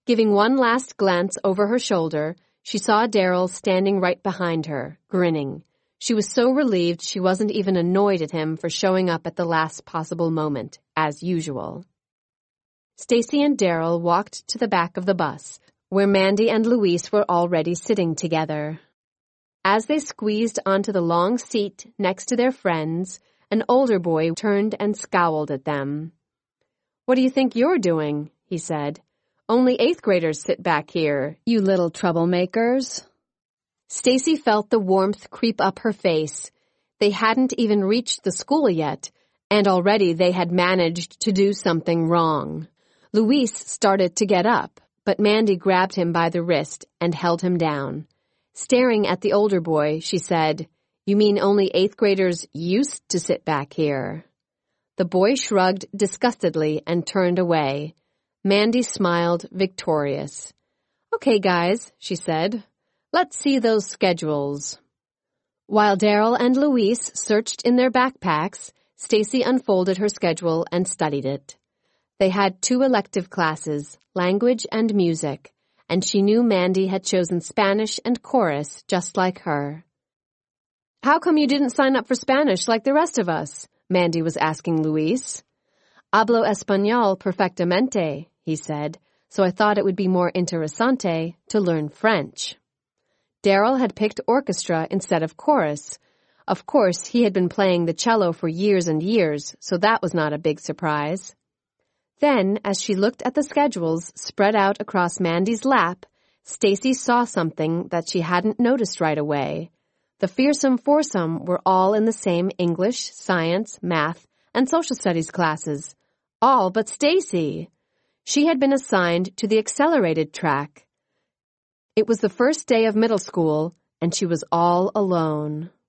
Giving one last glance over her shoulder, she saw Daryl standing right behind her, grinning. She was so relieved she wasn't even annoyed at him for showing up at the last possible moment, as usual. Stacy and Daryl walked to the back of the bus, where Mandy and Louise were already sitting together. As they squeezed onto the long seat next to their friends, an older boy turned and scowled at them. "What do you think you're doing?" he said. "Only 8th graders sit back here, you little troublemakers." Stacy felt the warmth creep up her face. They hadn't even reached the school yet, and already they had managed to do something wrong. Louise started to get up, but Mandy grabbed him by the wrist and held him down. Staring at the older boy, she said, "You mean only 8th graders used to sit back here?" The boy shrugged disgustedly and turned away. Mandy smiled, victorious. "Okay, guys," she said. "Let's see those schedules." While Daryl and Louise searched in their backpacks, Stacy unfolded her schedule and studied it. They had 2 elective classes, language and music, and she knew Mandy had chosen Spanish and chorus just like her. "How come you didn't sign up for Spanish like the rest of us?" Mandy was asking Louise. "Hablo español perfectamente," he said, "so I thought it would be more interesante to learn French." Daryl had picked orchestra instead of chorus. Of course, he had been playing the cello for years and years, so that was not a big surprise. Then, as she looked at the schedules spread out across Mandy's lap, Stacy saw something that she hadn't noticed right away. The fearsome foursome were all in the same English, science, math, and social studies classes. All but Stacy. She had been assigned to the accelerated track. It was the first day of middle school, and she was all alone.